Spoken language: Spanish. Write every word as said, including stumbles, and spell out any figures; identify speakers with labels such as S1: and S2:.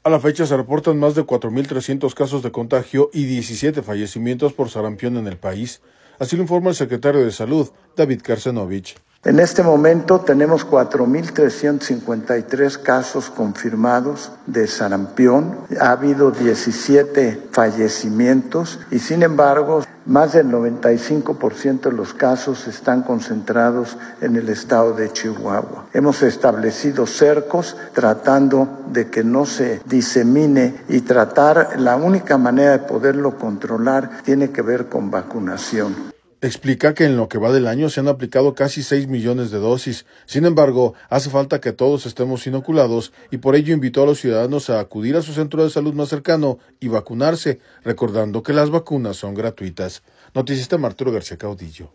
S1: A la fecha se reportan más de cuatro mil trescientos casos de contagio y diecisiete fallecimientos por sarampión en el país. Así lo informa el secretario de Salud, David Karsenovich.
S2: En este momento tenemos cuatro mil trescientos cincuenta y tres casos confirmados de sarampión. Ha habido diecisiete fallecimientos y, sin embargo, más del noventa y cinco por ciento de los casos están concentrados en el estado de Chihuahua. Hemos establecido cercos tratando de que no se disemine y tratar, la única manera de poderlo controlar tiene que ver con vacunación.
S1: Explica que en lo que va del año se han aplicado casi seis millones de dosis. Sin embargo, hace falta que todos estemos inoculados y por ello invitó a los ciudadanos a acudir a su centro de salud más cercano y vacunarse, recordando que las vacunas son gratuitas. Noticias de Arturo García Caudillo.